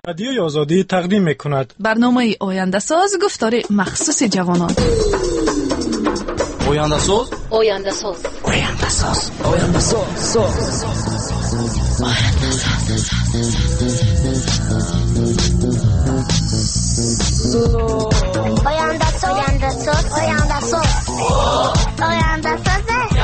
رادیوی آزادی تقدیم می‌کند برنامه آینده ساز گفتار مخصوص جوانان. آینده ساز آینده ساز آینده ساز آینده ساز آینده ساز آینده ساز آینده ساز آینده ساز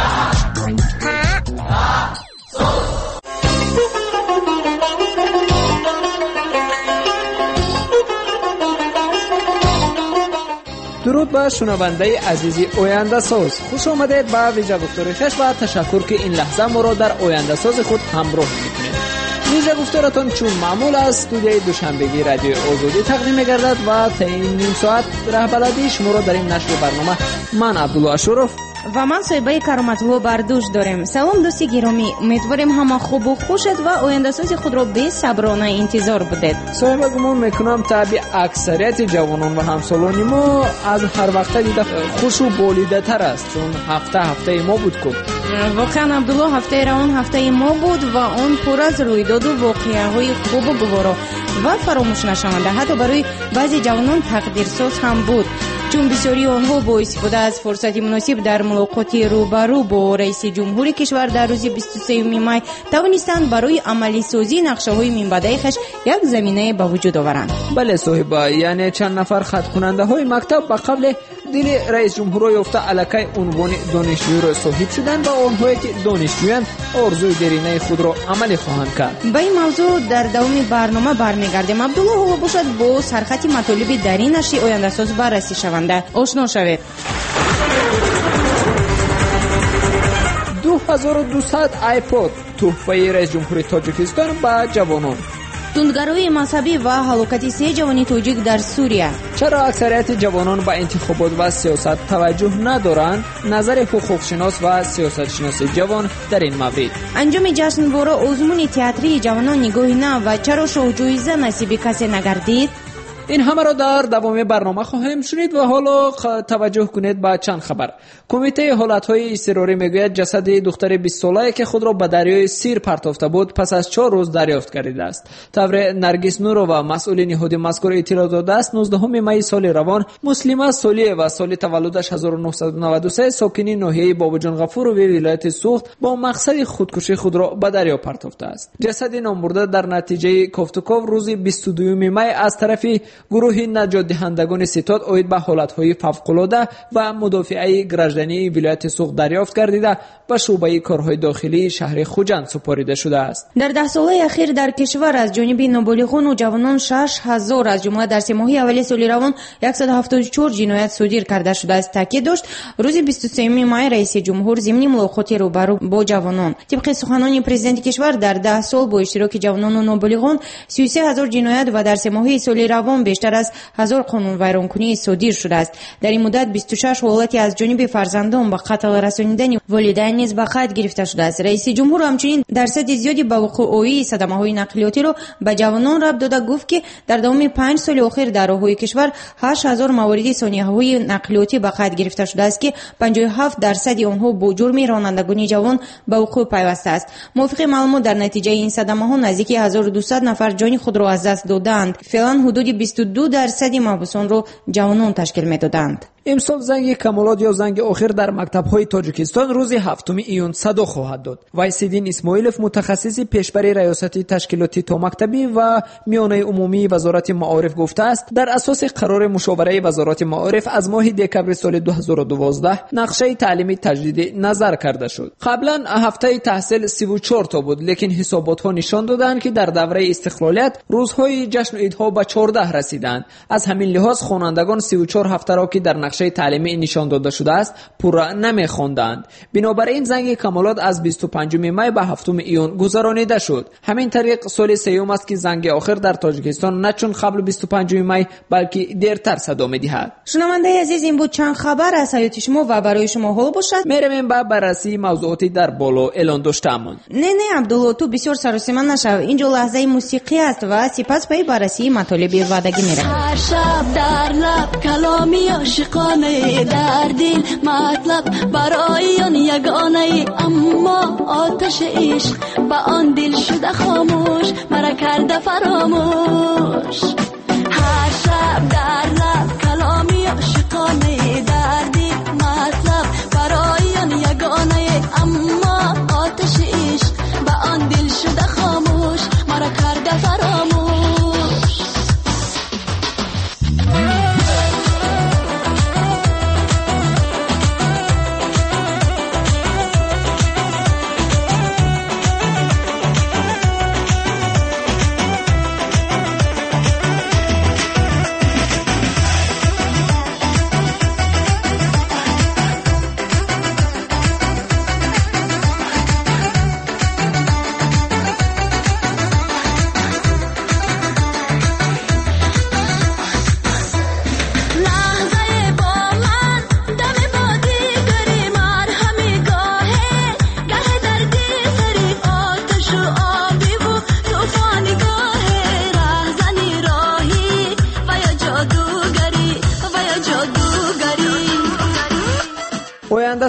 درود به شنونده عزیزی آینده ساز، خوش آمدید به ویژه گفتار خوش و تشکر که این لحظه ما را در آینده ساز خود همراه میکنید. ویژه گفتارتان چون معمول از استودیوی دوشنبگی رادیو آزادی تقدیم می‌گردد و تا این نیم ساعت رهبری شما را در این نشر برنامه من عبدالله اشرف و من صاحبه کرامت‌ها بردوش داریم. سلام دوستی گرامی، امیدواریم همه خوب و خوشت و آینده ساز خود را به صبرانه انتظار بدید. صاحبه گمان میکنم طبع اکثریت جوانان و همسالان ما از هر وقت دیده خوش و بالیده تر است، چون هفته ما بود که واقعا عبدالله هفته روان هفته ما بود و اون پر از رویداد و واقعه‌های خوب و گوارا و فراموش نشونده حتی برای بعضی جوانان تقدیرساز هم بود، چون بسیاری آنها با استفاده از فرصت مناسب در ملاقات روبرو با رئیس جمهور کشور در روز 23 می توانستند برای عملی سازی نقشه‌های منبعی خش یک زمینه به وجود آورند. بله صاحبه، یعنی چند نفر خط کننده های مکتب به قبل دل رئیس جمهور یافته الکی عنوان دانشجوی را صاحب شدند و آنهایی که دانشجویند آرزوی دیرینه خود را عملی خواهند کرد. به این موضوع در دوام برنامه برمیگردیم. عبدالله حالا باشد با سرخط مطالب در این نشر آینده ساز بررسی شونده آشنا شوید. 2200 آیپاد تحفه رئیس جمهور تاجیکستان به جوانان. تندگرایی مذهبی و هلاکت 3 جوان تاجیک در سوریه. چرا اکثریت جوانان به انتخابات و سیاست توجه ندارند؟ نظر حقوقشناس و سیاستشناس جوان در این مورد. انجام جشنواره آزمون تئاتری جوانان نگاهی نه و چرا شاهجویزه نصیب کسی نگردید؟ این همه را در دوام برنامه خواهیم شنید و حالا توجه کنید به چند خبر. کمیته حالتهای اضطراری میگوید جسد دختر 20 ساله که خود را به دریای سیر پرتافته بود پس از 4 روز دریافت کرده است. طور نرگس نورова مسئول نهاد مذکور اطلاع داده است 19 می سال روان مسلمه سالیه و سال تولدش 1993 ساکنی ناحیه باباجان غفور و ولایت سوخت با مقصد خودکشی خود را به دریا پرتافته است. جسد نامبرده در نتیجه کافتوکاو روز 22 می از طرف گروه نجات دهندگان ستاد اوید به حالتهای فوق‌العاده و مدافعه گراجدانی ولایت سوخت دریافت گردیده به شعبه کارهای داخلی شهر خوجند سپاریده شده است. در 10 ساله اخیر در کشور از جانب نابالغان و جوانان 6000 از جمله در 3 ماه اول سال روان 174 جنایت صادر کرده شده است. تاکید داشت روز 23 می رئیس جمهور ضمن ملاقات روبرو با جوانان طبق سخنان پرزیدنت کشور در 10 سال با اشتراک جوانان و نابالغان 33000 جنایت و در 3 ماه سال روان بیشتر از 1000 قانون ویرانکنی صادر شده است. در این مدت 26 حالت از جانب فرزندان به قتل رسانیدن والدین نیز به خط گرفته شده است. رئیس جمهور همچنین درصد زیادی به وقوع صدمه‌های نقلیاتی را به جوانان ربط داده گفت که در دوام 5 سال اخیر در راههای کشور 8000 موارد ثانیه‌های نقلیاتی به خط گرفته شده است که 57% آنها با جرم رانندگی جوان به وقوع پیوسته است. موافق معلومات در نتیجه این صدمه‌ها نزدیک 1200 نفر جان خود را از دست دادند. فعلا حدود 22% محبوسان را جوانان تشکیل می‌دادند. امسال زنگ کمالات یا زنگ آخر در مکتب‌های تاجیکستان روز 7 ایون صدا خواهد داد. وایسیدین اسماعیلوف متخصص پیشبر ریاست تشکیلاتی تا مکتبی و میانه عمومی وزارت معارف گفته است در اساس قرار مشاوره وزارت معارف از ماه دکمبر سال 2012 نقشه تعلیمی تجدید نظر کرده شد. قبلا هفته تحصیل 34 تا بود، لیکن حسابات‌ها نشان دادند که در دوره استقلالیت روزهای جشن و عیدها به 14 رسیدند. از همین لحاظ خوانندگان 34 هفته را که در نقشه تعلیمی نشان داده شده است پورا نمی‌خواندند. بنابراین زنگ کمالات از 25 می به 7 ایون گذرانیده شد. همین طریق سال سوم است که زنگ آخر در تاجیکستان نه چون قبل 25 می بلکه دیرتر صدا می‌دهد. شنونده عزیز، این بود چند خبر از حیات شما و برای شما حال باشد. می‌رویم به بررسی موضوعاتی در بالا اعلان داشته‌مان. نه عبدالله، تو بسیار سراسیمه نشو. اینجا لحظه موسیقی است و سپس به بررسی مطالب وعدگی می‌رویم. هر شب در لب کلامی عاشقانه در دل مطلب برای آن یگانه، اما آتش عشق با آن دل شده خاموش مرا کرده فراموش.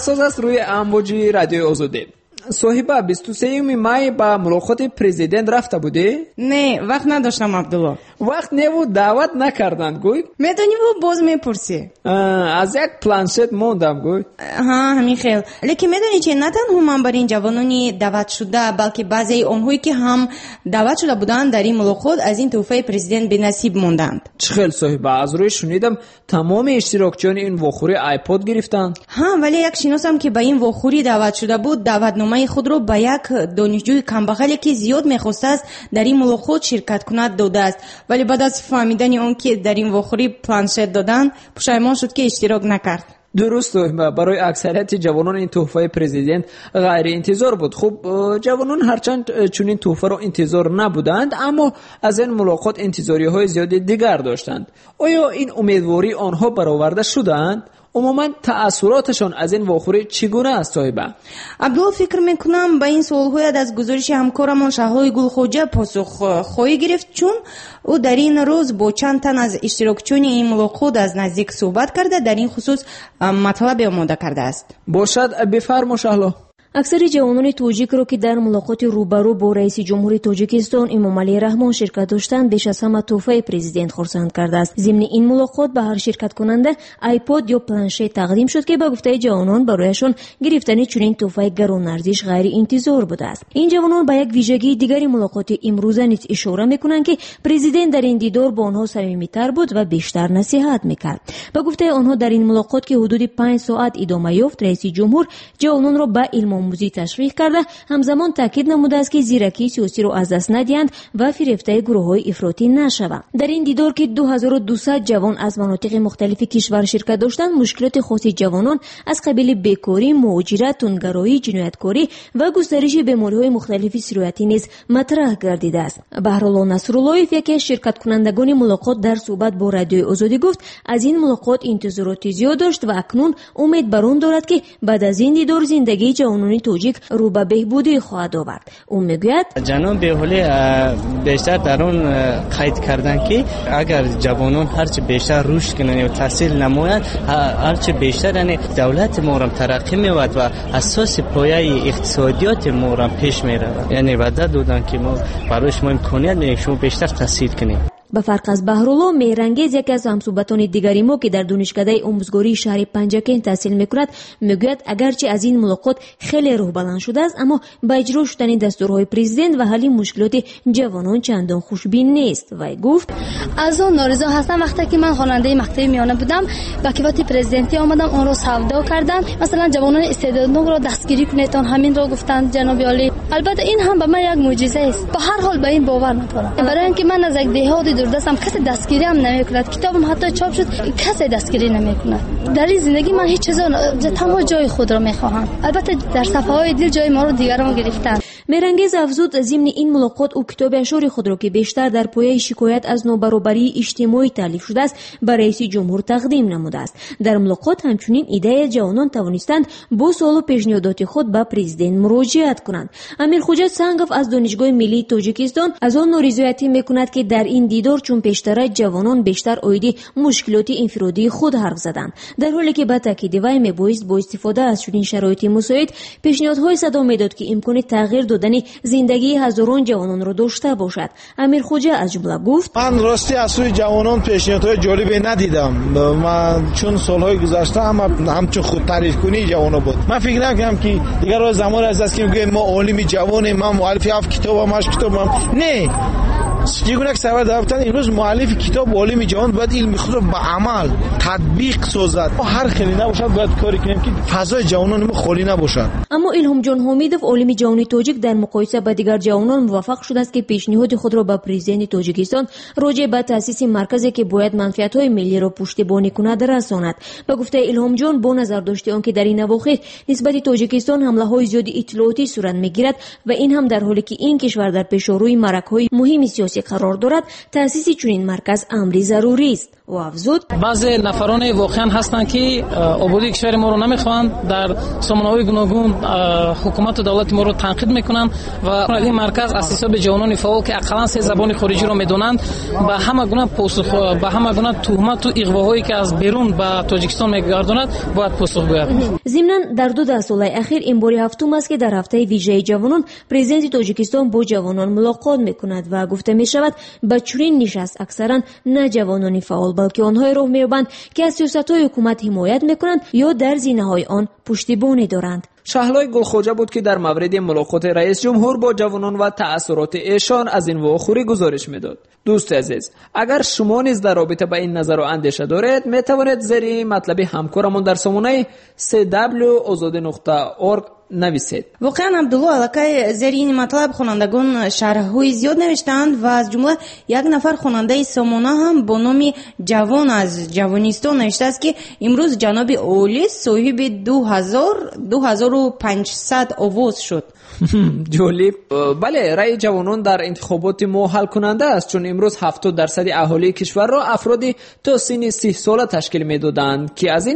تماساز است روی امواج رادیو آزادی. صاحبه 23 می با ملاقات پرزیدنت رفته بودی؟ نه وقت نداشتم عبدالله. وقت نبود، دعوت نکردند گوی؟ میدونی و باز میپرسی. از یک پلنشت موندم گوی. ها همین خیل. لیکن میدونی چه، نه تنها من بر این جوانانی دعوت شده بلکه بعضی آنهایی که هم دعوت شده بودند در این ملاقات از این تحفه پرزیدنت به نصیب موندند. چه خیل صاحبه، از روی شنیدم تمام اشتراکچیان این واخوری آیپاد گرفتند. ها ولی یک شناسم که به این واخوری دعوت شده بود دعوتنامه خود رو به یک دانشجوی کمبخلی که زیاد می‌خواسته است در این ملاقات شرکت کند داده است، ولی بعد از فهمیدن اون که در این واخوری پلنشت دادن پشیمان شد که اشتراک نکرد. درست، برای اکثریت جوانان این تحفه پرزیدنت غیر انتظار بود. خب جوانان هرچند چنین تحفه را انتظار نبودند اما از این ملاقات انتظاری‌های زیادی دیگر داشتند. آیا این امیدواری آنها برآورده شدند؟ عموما تأثیراتشان از این واخوری چگونه است صاحبه؟ عبدالله فکر میکنم با این سوال‌های از گزارش همکارمان شهلای گلخوجه پاسخ خواهی گرفت، چون او در این روز با چند تن از اشتراکچیان این ملاقات از نزدیک صحبت کرده در این خصوص مطلب آماده کرده است. باشد بفرما شهلا. اکثر جوانان تاجیک رو که در ملاقات روبرو با رئیس جمهوری تاجیکستان امامعلی رحمان شرکت داشتند بیش از همه تحفه پرزیدنت خرسند کرده است. ضمن این ملاقات به هر شرکت کننده آیپاد یا پلنشت تقدیم شد که به گفته جوانان برایشان گرفتن چنین تحفه گران ارزش غیر انتظار بوده است. این جوانان به یک ویژگی دیگری ملاقات امروزه نیز اشاره میکنند که پرزیدنت در این دیدار با آنها صمیمیت‌تر بود و بیشتر نصیحت میکرد. به گفته آنها در این ملاقات که حدود 5 ساعت ادامه یافت رئیس جمهور جوانان را به علم آموزی تشویق کرده، همزمان تاکید نموده است که زیرکی سیاسی را از دست ندهند و فریفته گروه‌های افراطی نشوند. در این دیدار که 2200 جوان از مناطق مختلف کشور شرکت داشتند، مشکلات خاص جوانان از قبیل بیکاری، مهاجرت، تندگرایی، جنایتکاری و گسترش بیماری‌های مختلف سرایتی نیز مطرح گردیده است. بهرالله نصراللهیف یکی از شرکت کنندگان ملاقات در صحبت با رادیو آزادی گفت از این ملاقات انتظاراتی زیاد داشت و اکنون امید بر آن دارد که بعد از این دیدار زندگی جوانان توجیک رو به بهبودی خواهد آورد. او میگوید جناب بیحولی بیشتر در اون قید کردن که اگر جوانان هرچه بیشتر رشد کنند و تحصیل نمایند هرچه بیشتر یعنی دولت ما را ترقی می‌یابد و اساس پایه اقتصادیات ما را پیش می‌رود. یعنی وعده دادن که ما برای شما امکانیت میدیم شما بیشتر تحصیل کنید. به فرق از بهرالله مهرانگیز یکی از همصحبتان دیگری ما که در دانشکده آموزگاری شهر پنجکین تحصیل میکند میگوید اگرچه از این ملاقات خیلی روح بلند شده است اما با اجرا شدن دستورهای پرزیدنت و حل مشکلات جوانان چندان خوشبین نیست. و گفت از اون نارضا هستم وقتی که من خواننده مقطع میانه بودم با کیفیت پرزیدنتی آمدم اون رو سودا کردن، مثلا جوانان استعدادمند رو دستگیری کنید همین رو گفتند جناب عالی. البته این هم به من یک معجزه است. به هر حال به این باور ندارم، برای اینکه من از یک دهات دستم کسی دستگیری هم نمیکند، کتابم حتی چاپ شد کسی دستگیری نمیکند. در این زندگی من هیچ چیز تمام جای خود را میخواهم. البته در صفحه های دل جای ما رو دیگران گرفتن. مهرانگیز افزود ضمن این ملاقات او کتاب اشعار خود را که بیشتر در پایه شکایت از نابرابری اجتماعی تالیف شده است به رئیس جمهور تقدیم نموده است. در ملاقات همچنین ایده جوانان توانستند با سوال و پیشنهادات خود به پرزیدنت مراجعت کنند. امیر خوجه سنگف از دانشگاه ملی تاجیکستان از آن نارضایتی میکند که در این دیدار چون پیشتر جوانان بیشتر اویدی مشکلات انفرادی خود حرف زدند، در حالی که با تاکید وی میبایست با استفاده از چنین شرایط مساعد پیشنهادهای صدا میداد که امکان تغییر دادن زندگی هزاران جوانان را داشته باشد. امیر خوجه از جمله گفت من راستی از سوی جوانان پیشنهادهای جالبی ندیدم. من چون سالهای گذشته همچون خود تعریف کنی جوانا بود. من فکر نکنم که دیگر روز زمان از دست که میگه ما عالم جوانیم، ما مؤلف 7 کتابم 8 کتابم. نه چگونه سوال داشتن امروز مؤلف کتاب عالم جهان باید علم خود را به عمل تطبیق سازد. ما هر خیلی نباشد باید کاری کنیم که فضای جوانان ما خالی نباشد. اما الهام جان حمیدوف عالم جهانی تاجیک در مقایسه با دیگر جوانان موفق شده است که پیشنهاد خود را به پرزیدنت تاجیکستان راجع به تأسیس مرکزی که باید منفعت‌های ملی را پشتیبانی کند رساند. به گفته الهام جان با نظر داشته آنکه در این اواخر نسبت تاجیکستان حمله‌های زیادی اطلاعاتی صورت می‌گیرد و این هم در حالی که این کشور در پیشروی معرکه‌های مهم سیاسی قرار دارد، تأسیس چنین مرکز امری ضروری است. او افزود بعضی نفران واقعا هستند که آبادی کشور ما رو نمیخوان، در سامانه‌های گوناگون حکومت و دولت ما رو تنقید میکنن و این مرکز اساسا به جوانان فعال که اقلا سه زبان خارجی رو میدونند به همه گونه پاسخ، به همه گونه تهمت و اغواهایی که از بیرون به تاجیکستان میگرداند باید پاسخ گوید. ضمناً در 2 سال اخیر این بار هفتم است که در هفته ویژه جوانان پرزیدنت تاجیکستان با جوانان ملاقات میکند و گفته میشود به چنین نشست اکثرا نه جوانان فعال بلکه آنهای راه مییابند که از سیاست‌های حکومت حمایت میکنند یا در زینه‌های آن پشتیبانی دارند. شهلای گلخوجه بود که در مورد ملاقات رئیس جمهور با جوانان و تأثیرات ایشان از این واخوری گزارش میداد. دوست عزیز، اگر شما نیز در رابطه با این نظر و اندیشه دارید می توانید زیر مطلب همکارمون در سامانه cwazade.org نویسید. واقعا عبدالله علکای زیر این مطلب خوانندگان شرح‌های زیاد نوشتند و از جمله یک نفر خواننده سامانه هم با نام جوان از جوانیستان نوشته است که امروز جناب اولی صاحب 2500 آواز شد. جالب. بله، رأی جوانان در انتخابات ما حل کننده است، چون امروز 70% اهالی کشور را افرادی تا سن 30 ساله تشکیل میدادند که از این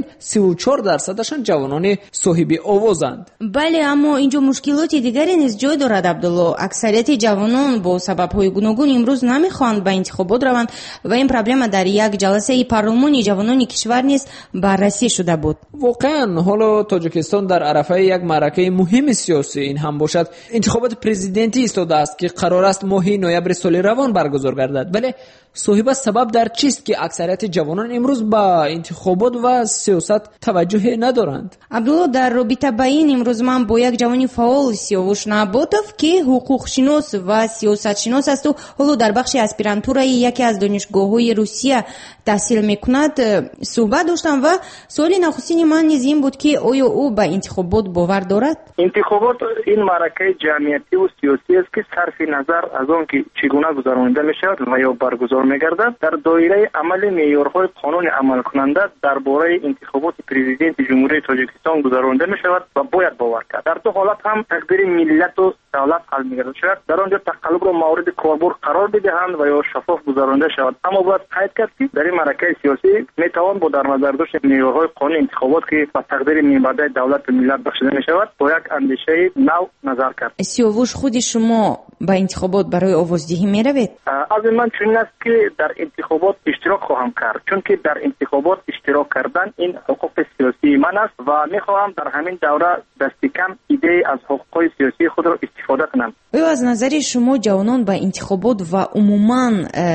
34%شان جوانان صاحب آوازند. بله، اما اینجا مشکلات دیگری نیز جای دارد عبدالله. اکثریت جوانان با سبب‌های گوناگون امروز نمیخواهند به انتخابات روند و این پروبلم در یک جلسه پارلمانی جوانان کشور نیز بررسی شده بود. واقعا حالا تاجیکستان در عرفه یک معرکه مهم سیاسی این هم باشد. انتخابات پرزیدنتی ایستاده است که قرار است ماه نوامبر سال روان برگزار گردد. بله، صاحب سبب در چیست که اکثریت جوانان امروز با انتخابات و سیاست توجه ندارند؟ عبدالله، در رابطه با این امروز من با یک جوانی فعال سیاوش نباتوف که حقوق شناس و سیاست شناس است و حالا در بخش اسپیرانتورای یکی از دانشگاه‌های روسیه تحصیل میکند صحبت داشتم و سوال نخستین من نیز این بود که آیا او به انتخابات باور دارد؟ انتخابات این معرکه جمعیتی و سیاسی است که صرف نظر از آن که چگونه گذرانده میشود و یا برگزار میگردد در دایره عمل معیارهای قانون عمل کننده درباره انتخابات پرزیدنت جمهوری تاجیکستان گذرانده میشود و باید باور کرد. در دو حالت هم تقدیر ملت و دولت حل میگردد شود. در آنجا تقلب را مورد کاربرد قرار بدهند و یا شفاف گذرانده شود. اما باید قید کرد که در این معرکه سیاسی میتوان با در نظر داشت معیارهای قانون انتخابات که با تقدیر منبع دولت به ملت بخشیده میشود با یک اندیشه نو نظر کرد. سیاوش، خود شما با انتخابات برای آوازدهی میروید؟ از من چنین است که در انتخابات اشتراک خواهم کرد، چون که در انتخابات اشتراک کردن این حقوق سیاسی من است و میخواهم در همین دوره دست کم ایده از حقوق سیاسی خود را استفاده کنم. آیا از نظر شما جوانان به انتخابات و عموما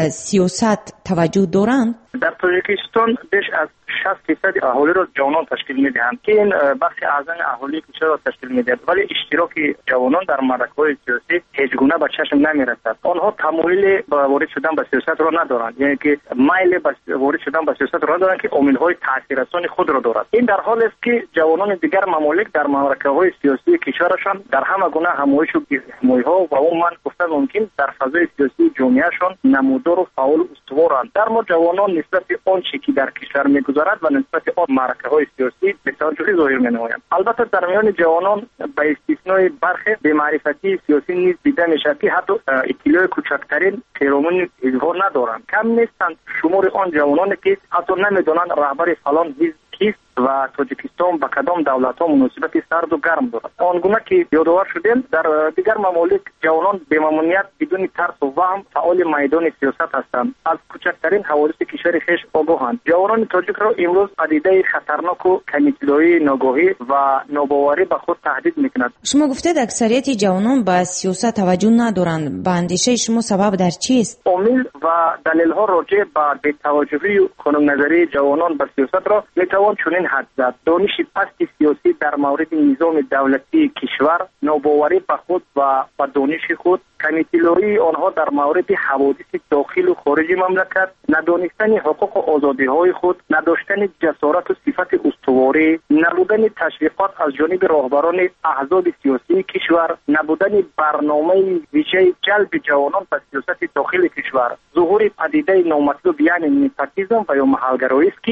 سیاست توجه دارند؟ در تاجیکستان بیش از 60% اهالی را جوانان تشکیل میدهند که این بخش اعظم اهالی کشور را تشکیل میدهد، ولی اشتراک جوانان در معرکه‌های سیاسی هیچ گونه به چشم نمیرسد. آنها تمایل به وارد شدن به سیاست را ندارند، یعنی که میل به وارد شدن به سیاست را ندارند که عامل‌های تاثیررسان خود را دارد. این در حالی است که جوانان دیگر ممالک در معرکه‌های سیاسی کشورشان در همه گونه همایش و گیرهمایی‌ها و عموما گفتن ممکن در فضای سیاسی جامعهشان نمودار و فعال استوارند. در ما جوانان نسبت آنچه که در کشور می‌گذرد و نسبت آن معرکه‌های سیاسی به توجهی ظاهر می‌نمایند. البته در میان جوانان به استثنای برخی بی‌معرفتی سیاسی نیز دیده می‌شود که حتی اطلاع کوچکترین پیرامون حزب‌ها ندارند. کم نیستند شمار آن جوانانی که حتی نمی‌دانند رهبر فلان حزب کیست و تاجیکستان با کدام دولت‌ها مناسبت سرد و گرم دارد. آنگونه که یادآور شدیم در دیگر ممالک جوانان به ممنوعیت بدون ترس و وهم فعال میدان سیاست هستند. از کوچکترین حوادث کشور خویش آگاهند. جوانان تاجیک را امروز پدیده خطرناک و کمی‌اطلاعی، ناگاهی و ناباوری به خود تهدید می‌کند. شما گفتید اکثریت جوانان به سیاست توجه ندارند. به اندیشه شما سبب در چیست؟ عامل و دلایل‌ها راجع به بی‌توجهی و کنون‌نگری جوانان به سیاست را می‌توان چنین حد زد. دانش پست سیاسی در مورد نظام دولتی کشور، ناباوری به خود و به دانش خود، کمی‌اطلاعی آنها در مورد حوادث داخل و خارج مملکت، ندانستن حقوق و آزادی‌های خود، نداشتن جسارت و صفت استواری، نبودن تشویقات از جانب راهبران احزاب سیاسی کشور، نبودن برنامه ویژه جلب جوانان به سیاست داخل کشور، ظهور پدیده نامطلوب یعنی نپاتیسم و یا محلگرایی است که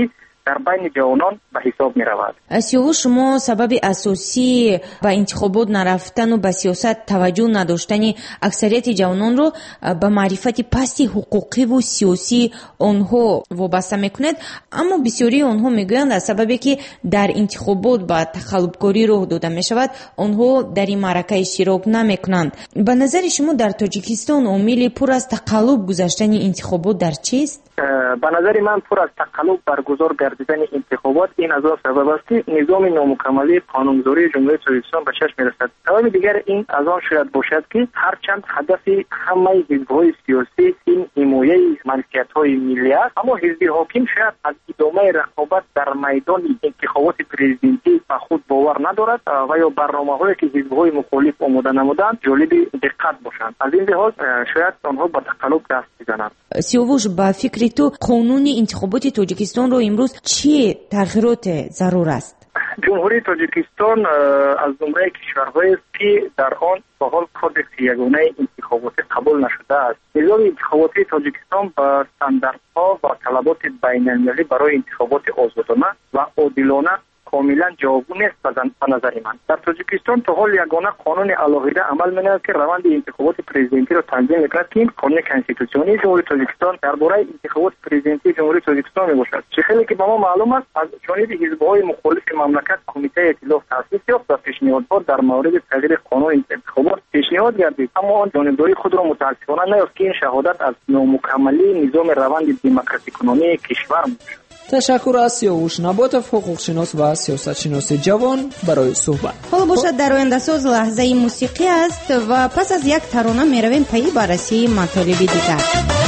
در بین جوانان به حساب می رود. سیاوش، شما سبب اساسی به انتخابات نرفتن و به سیاست توجه نداشتن اکثریت جوانان رو به معرفت پستی حقوقی و سیاسی آنها وابسته میکنید، اما بسیاری آنها میگویند از سببی که در انتخابات با تخلفکاری راه داده می شود آنها در این معرکه اشتراک نمیکنند. به نظر شما در تاجیکستان عامل پر از تقلب گذشتن انتخابات در چیست؟ به نظر من پر از تقلب برگزار گردیدن انتخابات این از آن سبب است که نظام نامکملی قانونگذاری جمهوری تاجیکستان به چشم میرسد. سبب دیگر این از آن شاید باشد که هرچند هدف همه حزب‌های سیاسی این حمایه ملکیت‌های ملی است، اما حزب حاکم شاید از ادامه رقابت در میدان انتخابات پرزیدنتی به خود باور ندارد و یا برنامه‌هایی که حزب‌های مخالف آماده نمودند جالب دقت باشند. از این لحاظ شاید آنها به تقلب دست بزنند. سیاوش، با فکر تو قانون انتخابات تاجیکستان رو امروز چه تغییرات ضرور است؟ جمهوری تاجیکستان از زمره کشورهایی است که در آن به حال کودکس یگانه انتخاباتی قبول نشده است. نظام انتخاباتی تاجیکستان با استانداردها و طلبات بین‌المللی برای انتخابات آزادانه و عادلانه کاملا جوابگو نیست به نظر من. در تاجیکستان تا حال یگانه قانون علاوه عمل می‌نماید که روند انتخابات پرزیدنتی را تنظیم می‌کند که این قانون کنستیتوسیونی جمهوری تاجیکستان درباره انتخابات پرزیدنتی جمهوری تاجیکستان میباشد. چه خیلی که به ما معلوم است از جانب حزب‌های مخالف مملکت کمیته ائتلاف تأسیس یافت و پیشنهادها در مورد تغییر قانون انتخابات پیشنهاد گردید، اما آن جانبداری خود را متأسفانه نیافت که این شهادت از نامکملی نظام روند دموکراسی کنونی کشور می‌باشد. تشکر از سیاوش نباتов، حقوق شناس و سیاست شناس جوان برای صحبت. حالا باشد در آینده ساز لحظه موسیقی است و پس از یک ترانه میرویم پی بررسی مطالب دیگر.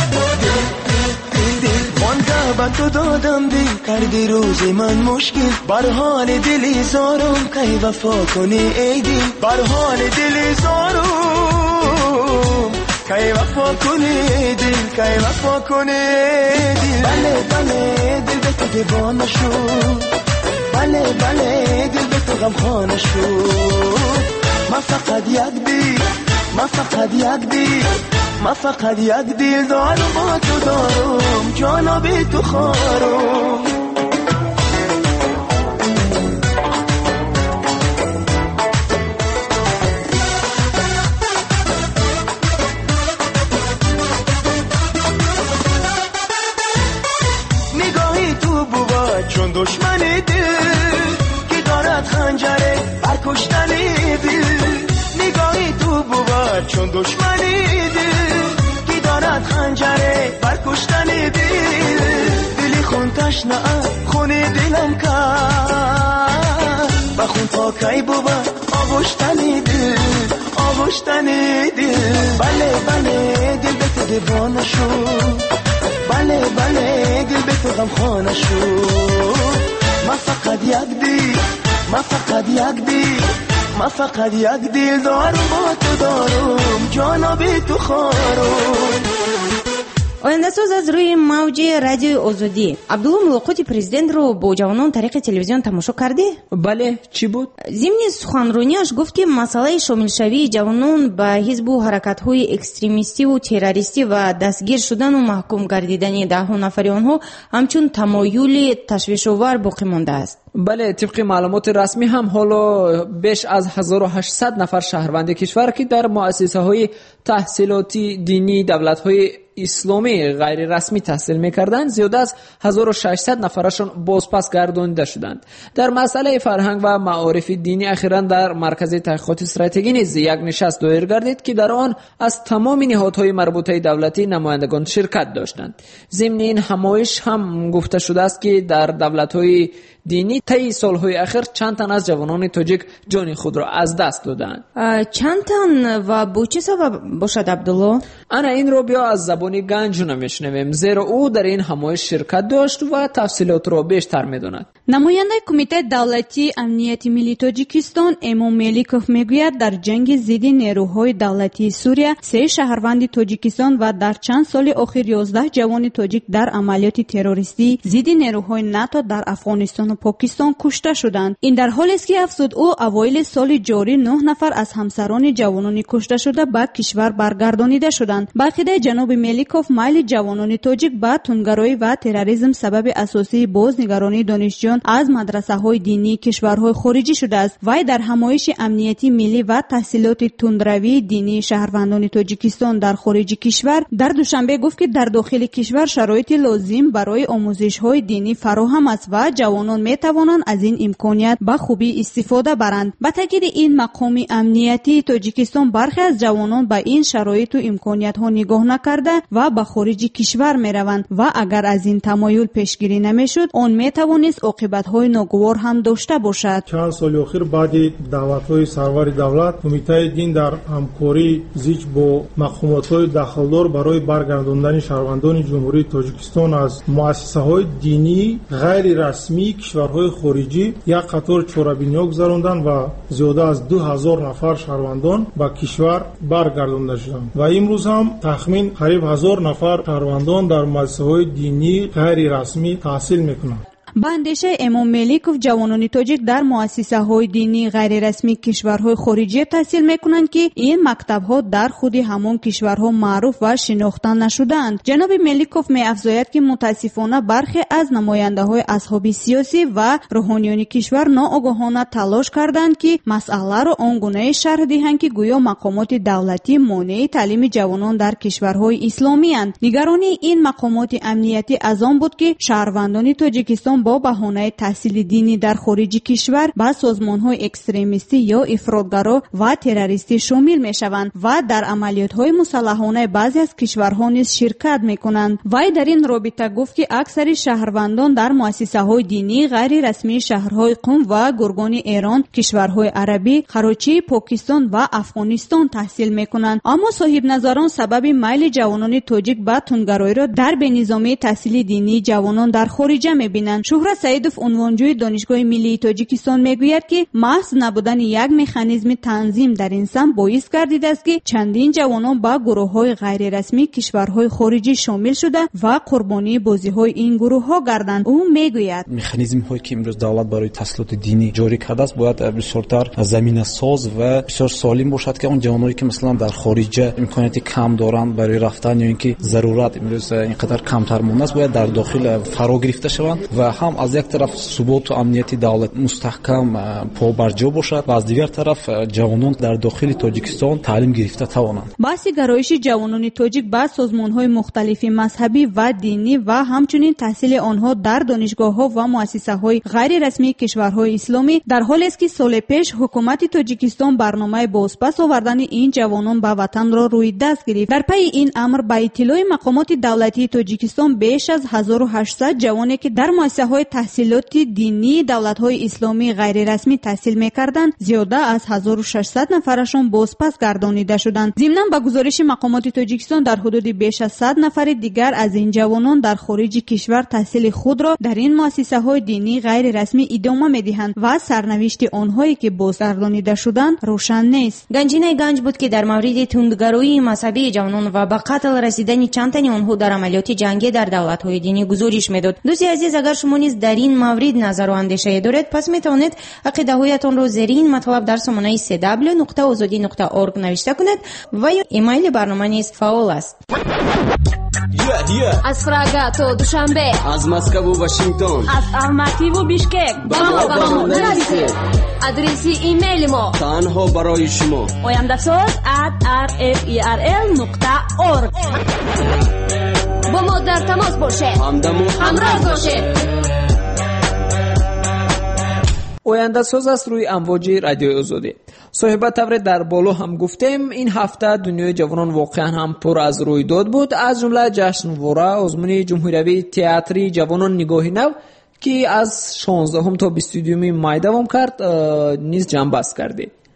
من تو دادم دل کردی روز من مشکل، بر حال دلی زارم کی وفا کنی ای دل، بر حال دلی زارم کی وفا کنی دل، کی وفا کنی دل. بله بله دل به تو دیوانه شد، بله بله دل به تو غمخانه شد. من فقط یک دل، من فقط یک دل، من فقط یک دل دارم با تو دارم، جانا به تو خارم. نگاهی تو بود چون دشمن دل که دارد خنجره بر کشتن دل، نگاهی تو بود چون دشمن دل که دارد خنجره بر کشتن دل. دلی خون تشنه خون دلم کرد و خون تا کی بود آغشتن دل، آغشتن دل. بله بله دل به تو دیوانه شد، بله بله دل به تو غمخانه شد. من فقط یک دل، من فقط یک دل، من فقط یک دل دارم با تو دارم، جانا به تو خارم. آینده ساز از روی موج رادیو آزادی. عبدالله، ملاقات پرزیدنت رو با جوانان طریق تلویزیون تماشا کردی؟ بله، چی بود؟ ضمن سخنرانیش گفت که مسئله شامل شوی جوانان به حزب و حرکت‌های اکستریمیستی و تروریستی و دستگیر شدن و محکوم گردیدن ده نفر آنها همچون تمایل تشویش‌آور باقی مانده است. بله، طبق معلومات رسمی هم حالا بیش از 1800 نفر شهروند کشور که در مؤسسه‌های تحصیلاتی دینی دولت‌های اسلامی غیر رسمی تحصیل می‌کردند، زیاده از 1600 نفرشان بازپس گردانیده شدند. در مسئله فرهنگ و معارف دینی اخیراً در مرکز تحقیقات استراتژی نیز یک نشست دایر گردید که در آن از تمام نهادهای مربوطه دولتی نمایندگان شرکت داشتند. ضمن این همایش هم گفته شده است که در دولت‌های دینی طی سالهای اخیر چند تن از جوانان تاجیک جان خود را از دست دادند. چند تن و با چه سبب باشد عبدالله؟ انا این رو بیا از زبان گنجو نمیشنویم، زیرا او در این همایش شرکت داشت و تفصیلات را بیشتر میداند. намояндаи кумитаи давлатии амнияти миллии тоҷикистон Эмом Меликов мегӯяд, дар ҷанги зидди нерӯҳои давлатии Сурия 3 шаҳрванди Тоҷикистон ва дар чанд соли охир 11 ҷавони тоҷик дар амалиёти террористӣ зидди нерӯҳои НАТО дар Афғонистону Покистон кушта шуданд. Ин дар ҳолест ки афзуд ӯ авоили соли ҷорӣ 9 нафар аз ҳамсарони ҷавонони кушташуда ба кишвар баргардонида шуданд. Ба ақидаи ҷаноби Меликов, майли ҷавонони тоҷик ба тунгароӣ ва терроризм сабаби асосии бознигаронии донишҷӯён аз мадрасаҳои динии кишварҳои хориҷӣ шудааст. Вай дар ҳамоиши амнияти миллӣ ва таҳсилоти тундравии динии шаҳрвандони Тоҷикистон дар хориҷи кишвар дар душанбе гуфт, ки дар дохили кишвар шароити лозим барои омӯзишҳои динӣ фароҳам аст ва ҷавонон метавонанд аз ин имконият ба хубӣ истифода баранд. Ба таъкиди ин мақоми амниятии Тоҷикистон, бархе аз ҷавонон ба ин шароиту имкониятҳо нигоҳ накарда ва ба хориҷи кишвар мераванд ва агар аз ин тамоюл пешгирӣ намешуд, он метавонист оқибатҳои ногувор ҳам дошта бошад. чанд соли охир баъди даъватҳои сарвари давлат, кумитаи дин дар ҳамкории зич бо мақомотҳои дахлдор барои баргардондани шаҳрвандони ҷумҳурии Тоҷикистон аз муассисаҳои динӣ ғайри расмии кишварҳои хориҷӣ як қатор чорабиниҳо гузаронданд ва зиёда аз 2000 нафар шаҳрвандон ба кишвар баргардонда шуданд ва имрӯз ҳам тахмин қариб 1000 нафар шаҳрвандон дар муассисаҳои динӣ ғайри расмӣ таҳсил мекунанд. ба андешаи Эмом Меликов, ҷавонони тоҷик дар муассисаҳои динии ғайрирасмии кишварҳои хориҷӣ таҳсил мекунанд, ки ин мактабҳо дар худи ҳамон кишварҳо маъруф ва шинохта нашудаанд. ҷаноби Меликов меафзояд, ки мутаассифона бархе аз намояндаҳои асҳоби сиёсӣ ва рӯҳониёни кишвар ноогоҳона талош карданд, ки масъаларо он гунае шарҳ диҳанд, ки гӯё мақомоти давлатӣ монеи таълими ҷавонон дар кишварҳои исломиянд. нигаронии ин мақомоти амниятӣ аз он буд, ки шаҳрвандони Тоҷикистон бо баҳонаи таҳсили динӣ дар хориҷи кишвар ба созмонҳои экстремистӣ ё ифротгаро ва террористӣ шомил мешаванд ва дар амалиётҳои мусаллаҳонаи баъзе аз кишварҳо низ ширкат мекунанд. Вай дар ин робита гуфт, ки аксари шаҳрвандон дар муассисаҳои динӣ ғайри расмии шаҳрҳои Қум ва Гургони Эрон, кишварҳои арабӣ, Қарочии Покистон ва Афғонистон таҳсил мекунанд. Аммо соҳибназарон сабаби майли ҷавонони тоҷик ба тунгароиро дар бенизомии таҳсили динии ҷавонон дар хориҷа мебинанд. Шуҳрат Саидов, унвонҷӯи Донишгоҳи миллии Тоҷикистон, мегӯяд, ки маҳз набудани як механизми танзим дар ин самт боис гардидааст, ки чандин ҷавонон ба гурӯҳҳои ғайрирасмии кишварҳои хориҷӣ шомил шуда ва қурбонии бозиҳои ин гурӯҳҳо гарданд. ӯ мегӯяд, механизмҳое ки имрӯз давлат барои таҳсилоти динӣ ҷорӣ кардааст бояд бисёртар заминасоз ва бисёр солим бошад, ки он ҷавононе ки масалан дар хориҷа имконияти кам доранд барои рафтан ё ин ки зарурат имрӯз ин қадар камтар мондаст, бояд дар дохил фаро гирифта шаванд ва ҳам аз як тараф суботу амнияти давлат мустаҳкам побарҷо бошад ва аз дигар тараф ҷавонон дар дохили Тоҷикистон таълим гирифта тавонанд. баҳси гароиши ҷавонони тоҷик ба созмонҳои мухталифи мазҳабӣ ва динӣ ва ҳамчунин таҳсили онҳо дар донишгоҳҳо ва муассисаҳои ғайрирасмии кишварҳои исломӣ дар ҳолест, ки соли пеш ҳукумати Тоҷикистон барномаи бозпас овардани ин ҷавонон ба ватанро рӯи даст гирифт. дар пайи ин амр ба иттилои мақомоти давлатии Тоҷикистон беш аз 1800 ҷавоне, ки дар муассисаҳои таҳсилоти динии давлатҳои исломии ғайрирасмӣ таҳсил мекарданд, зиёда аз 1600 нафарашон бозпас гардонида шуданд. зимнан ба гузориши мақомоти Тоҷикистон, дар ҳудуди беш аз 100 нафари дигар аз ин ҷавонон дар хориҷи кишвар таҳсили худро дар ин муассисаҳои динии ғайрирасмӣ идома медиҳанд ва сарнавишти онҳое, ки бозгардонида шуданд, равшан нест. ганҷинаи ганҷ буд, ки дар мавриди тундгароии мазҳабии ҷавонон ва ба қатл расидани чанд тани онҳо дар амалиёти ҷангӣ дар давлатҳои динӣ гузориш медод. дӯсти азиз, агар шумо низ дар ин маврид назару андешае доред, пас метавонед ақидаҳоятонро зери ин матлаб дар сомонаи cw.ozodi.org навишта кунед ва ё имейли барнома низ фаъол аст. аз Прага то Душанбе, аз Москву Вашингтон, аз Алмативу Бишкек ба мо нависед. адреси имейли мо танҳо барои шумо oyandasоз@rferl.org. бо мо дар тамос бошед, ҳамроҳ бошед. ояндасоз аст рӯи амвоҷи радиои озодӣ. соҳибатавре дар боло ҳам гуфтем, ин ҳафта дунёи ҷавонон воқеан ҳам пур аз рӯйдод буд. аз ҷумла ҷашнвора озмуни ҷумҳуриявии театри ҷавонон нигоҳи нав, ки аз 16 то 22 май давом кард, низ ҷамъбаст кардем.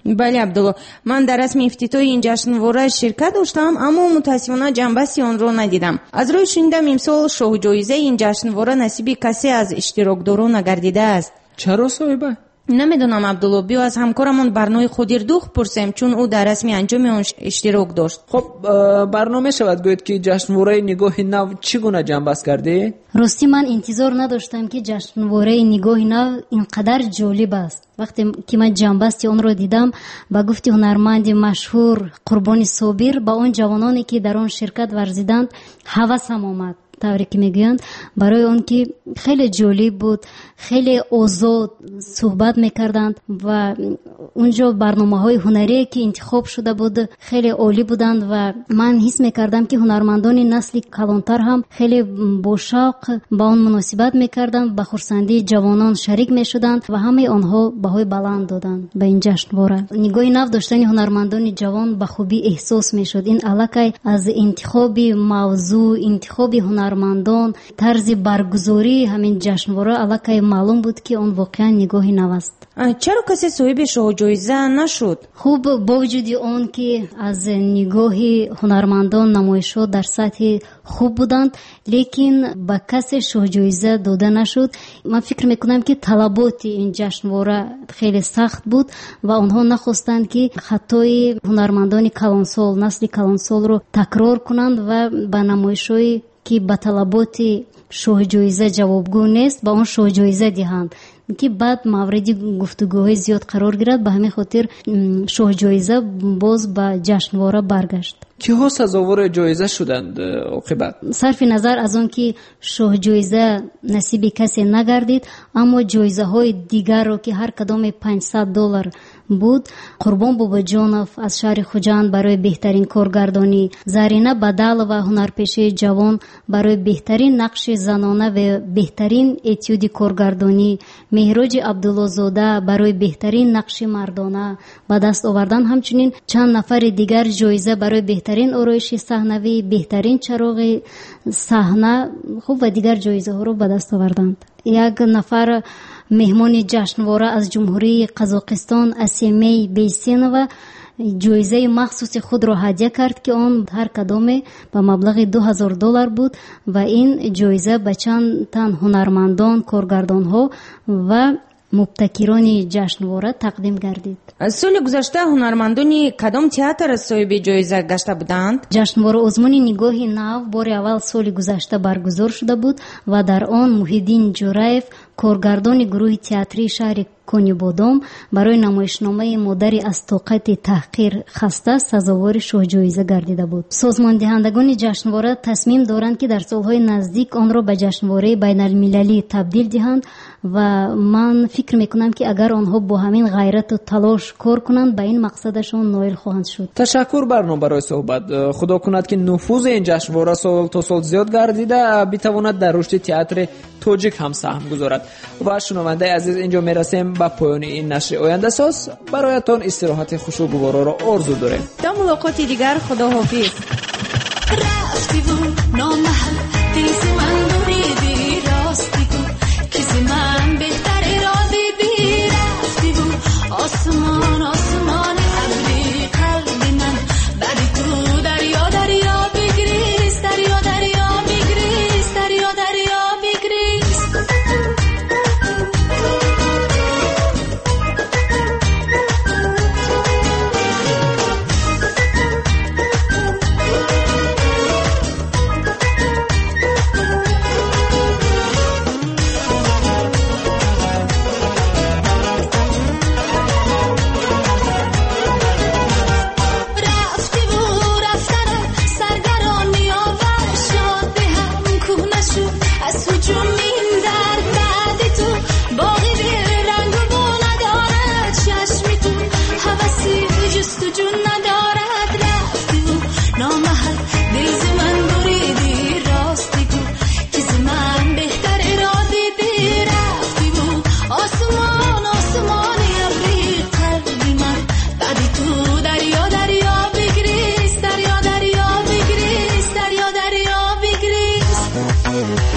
بله عبدالله، من در رسم افتتاح این جشنواره شرکت داشتم اما متاسفانه جنبستی آن را ندیدم. از روی شنیدم امسال شاه جایزه این جشنواره نصیب کسی از اشتراکداران نگردیده است. چرا صاحبه؟ نمیدونم عبدالله، بیا از همکارمون برنامه خودیردوخ پرسیم چون او در رسم انجام آن اشتراک داشت. خب برنامه شود گوید که جشنواره نگاه نو چگونه جنبست کرده؟ راستی من انتظار نداشتم که جشنواره نگاه نو اینقدر جالب است. وقتی که من جنبستی اون رو دیدم با گفت هنرمند مشهور قربانی صابر با اون جوانانی که در اون شرکت ورزیدند هوسم آمد. طوری که میگویند برای اون که خیلی جالب بود، خیلی آزاد صحبت میکردند و اونجا برنامه‌های هنری که انتخاب شده بود خیلی عالی بودند و من حس میکردم که هنرمندان نسل کلانتر هم خیلی با شوق با اون مناسبت میکردند، با خرسندی جوانان شریک میشدند و همه آنها بهای بلند دادند به این جشنواره. نگاه نو داشتن هنرمندان جوان به خوبی احساس میشد. این علاقه از انتخاب موضوع، انتخاب هنرمندان، طرز برگزاری همین جشنواره علاقه معلوم بود که اون واقعا نگاه نو است. چرا کسی صاحب شاه جایزه نشد؟ خوب با وجود اون که از نگاه هنرمندان نمایشات در سطح خوب بودند لیکن با کسی شاه جایزه داده نشد. من فکر میکنم که طلبات این جشنواره خیلی سخت بود و آنها نخواستند که خطای هنرمندان کلانسال، نسل کلانسال رو تکرار کنند و با نمایش‌های که به طلبات شاه جایزه جوابگو نیست با اون شاه جایزه دهند که بعد مورد گفتگوهای زیاد قرار گرفت. به همین خاطر شاه جایزه باز به جشنواره برگشت. کیها سزاوار جایزه شدند عاقبت؟ صرف نظر از اون که شاه جایزه نصیب کسی نگردید اما جایزه های دیگر رو که هر کدام $500 بود، قربان باباجانوف از شهر خوجند برای بهترین کارگردانی، زرینه بدل و هنرپیشه جوان برای بهترین نقش زنانه و بهترین اتیود کارگردانی، مهراج عبدالله زاده برای بهترین نقش مردانه به دست آوردن. همچنین چند نفر دیگر جایزه برای بهترین آرایش صحنوی، بهترین چراغ صحنه خوب و دیگر جایزه ها رو به دست آوردند. یک نفر مهمان جشنواره از جمهوری قزاقستان اسیمی بیسینова جایزه مخصوص خود را هدیه کرد که آن هر کدام به مبلغ $2000 بود و این جایزه به چند تن هنرمندان، کارگردان و مبتکران جشنواره تقدیم گردید. از سال گذشته هنرمندان کدام تئاتر صاحب جایزه گشته بودند؟ جشنواره عظمون نگاه نو بار اول سال گذشته برگزار شده بود و در آن محیدین جورایف کارگردان گروه تئاتری شهر کنی بادام برای نمایشنامه مادری از طاقت تحقیر خسته سزاوار شاه جایزه گردیده بود. سازمان دهندگان جشنواره تصمیم دارند که در سالهای نزدیک آن را به جشنواره بین المللی تبدیل دهند و من فکر میکنم که اگر آنها با همین غیرت و تلاش کار کنند به این مقصدشان نائل خواهند شد. تشکر برنامه برای صحبت. خدا کند که نفوذ این جشنواره سال تا سال زیاد گردیده بتواند در رشد تئاتر تاجیک هم سهم گذارد. و شنونده عزیز اینجا میرسیم به پایان این نشر آینده ساز. برایتان استراحت خوشگوارا را آرزو داریم. تا ملاقات دیگر، خدا حافظ. رفتی بود نامحل دیزی من دوریدی راستی بود کسی من بهتر را دیدی رفتی بود آسمان آسمان ابری قلبی من بدی تو دریا دریا بگریز دریا دریا بگریز دریا دریا بگریز دریا دریا بگریز